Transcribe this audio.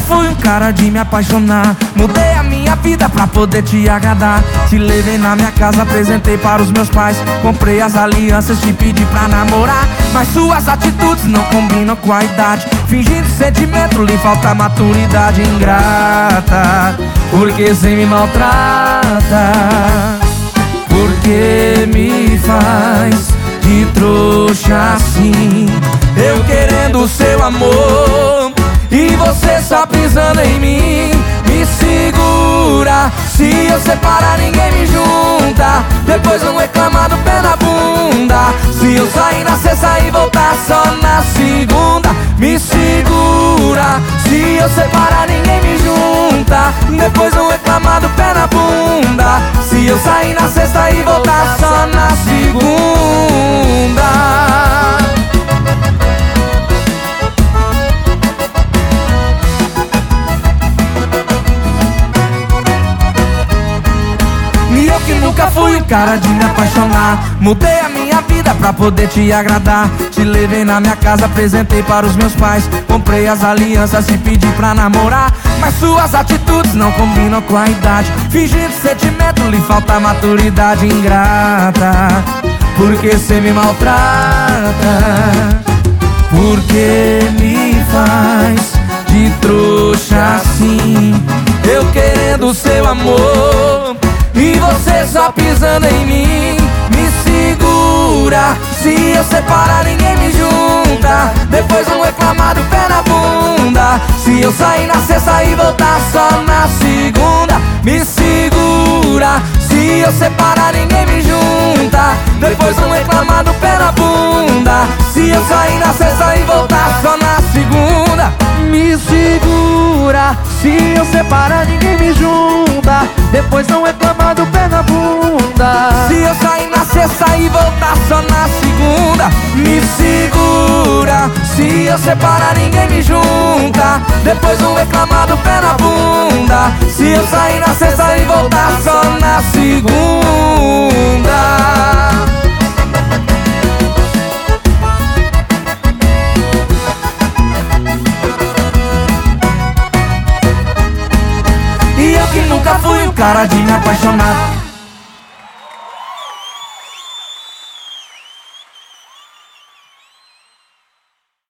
fui um cara de me apaixonar. Mudei a minha vida pra poder te agradar. Te levei na minha casa, apresentei para os meus pais. Comprei as alianças, te pedi pra namorar. Mas suas atitudes não combinam com a idade. Fingindo sentimento, lhe falta maturidade. Ingrata, porque cê me maltrata? Porque me faz de trouxa assim? Eu querendo o seu amor e você só pisando em mim. Me segura, se eu separar ninguém me junta. Depois não reclamar do pé na bunda. Se eu sair na sexta e voltar só na segunda. Me segura, se eu separar ninguém me junta. Depois não reclamar do pé na bunda. Se eu sair na sexta e voltar só na segunda. E eu que nunca fui um cara de me apaixonar. Mudei a minha vida pra poder te agradar. Te levei na minha casa, apresentei para os meus pais. Comprei as alianças, te pedi pra namorar. Mas suas atitudes não combinam com a idade. Fingindo sentimento, lhe falta maturidade. Ingrata, porque cê me maltrata? Porque me faz de trouxa assim? Eu querendo o seu amor e você só pisando em mim. Me segura, se eu separar ninguém me junta. Depois não reclamar do pé na bunda. Se eu sair na sexta e voltar só na segunda. Me segura, se eu separar ninguém me junta. Depois não reclamar do pé na bunda. Se eu sair na sexta e voltar só na segunda. Me segura, se eu separar ninguém me junta. Depois não reclamar do pé na bunda. Se eu sair na sexta e voltar só na segunda. Me segura, se eu separar ninguém me junta. Depois não reclamar do pé na bunda. Se eu sair na sexta e voltar só na segunda. E eu que nunca fui um cara de me apaixonar.